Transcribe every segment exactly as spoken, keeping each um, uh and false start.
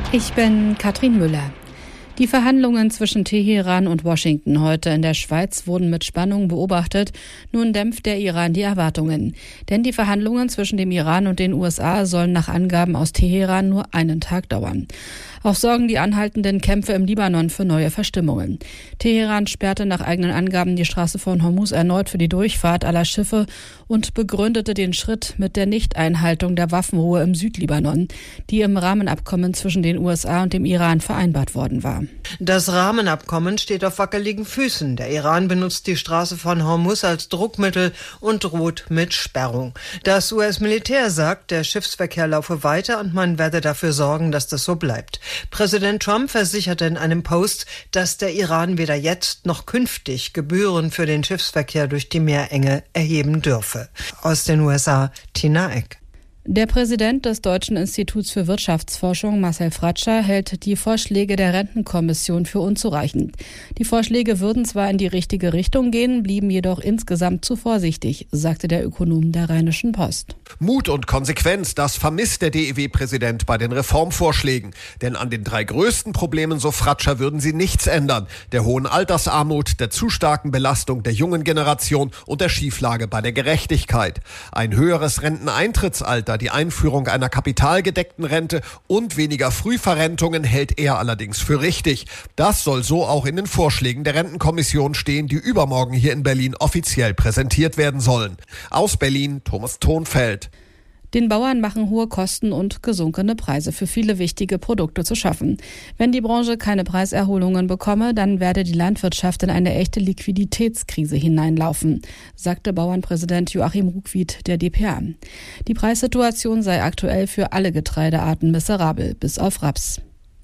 Ich bin Katrin Müller. Die Verhandlungen zwischen Teheran und Washington heute in der Schweiz wurden mit Spannung beobachtet. Nun dämpft der Iran die Erwartungen. Denn die Verhandlungen zwischen dem Iran und den U S A sollen nach Angaben aus Teheran nur einen Tag dauern. Auch sorgen die anhaltenden Kämpfe im Libanon für neue Verstimmungen. Teheran sperrte nach eigenen Angaben die Straße von Hormuz erneut für die Durchfahrt aller Schiffe und begründete den Schritt mit der Nichteinhaltung der Waffenruhe im Südlibanon, die im Rahmenabkommen zwischen den U S A und dem Iran vereinbart worden war. Das Rahmenabkommen steht auf wackeligen Füßen. Der Iran benutzt die Straße von Hormuz als Druckmittel und droht mit Sperrung. Das U S-Militär sagt, der Schiffsverkehr laufe weiter und man werde dafür sorgen, dass das so bleibt. Präsident Trump versicherte in einem Post, dass der Iran weder jetzt noch künftig Gebühren für den Schiffsverkehr durch die Meerenge erheben dürfe. Aus den U S A, Tina Eck. Der Präsident des Deutschen Instituts für Wirtschaftsforschung, Marcel Fratscher, hält die Vorschläge der Rentenkommission für unzureichend. Die Vorschläge würden zwar in die richtige Richtung gehen, blieben jedoch insgesamt zu vorsichtig, sagte der Ökonom der Rheinischen Post. Mut und Konsequenz, das vermisst der D E W-Präsident bei den Reformvorschlägen. Denn an den drei größten Problemen, so Fratscher, würden sie nichts ändern. Der hohen Altersarmut, der zu starken Belastung der jungen Generation und der Schieflage bei der Gerechtigkeit. Ein höheres Renteneintrittsalter, die Einführung einer kapitalgedeckten Rente und weniger Frühverrentungen hält er allerdings für richtig. Das soll so auch in den Vorschlägen der Rentenkommission stehen, die übermorgen hier in Berlin offiziell präsentiert werden sollen. Aus Berlin, Thomas Thonfeld. Den Bauern machen hohe Kosten und gesunkene Preise für viele wichtige Produkte zu schaffen. Wenn die Branche keine Preiserholungen bekomme, dann werde die Landwirtschaft in eine echte Liquiditätskrise hineinlaufen, sagte Bauernpräsident Joachim Ruckwied der D P A. Die Preissituation sei aktuell für alle Getreidearten miserabel, bis auf Raps.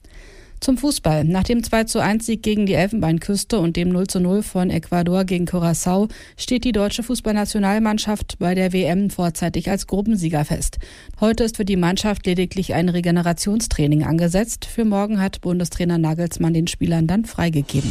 Zum Fußball. Nach dem zwei zu eins Sieg gegen die Elfenbeinküste und dem null zu null von Ecuador gegen Curaçao steht die deutsche Fußballnationalmannschaft bei der W M vorzeitig als Gruppensieger fest. Heute ist für die Mannschaft lediglich ein Regenerationstraining angesetzt. Für morgen hat Bundestrainer Nagelsmann den Spielern dann freigegeben.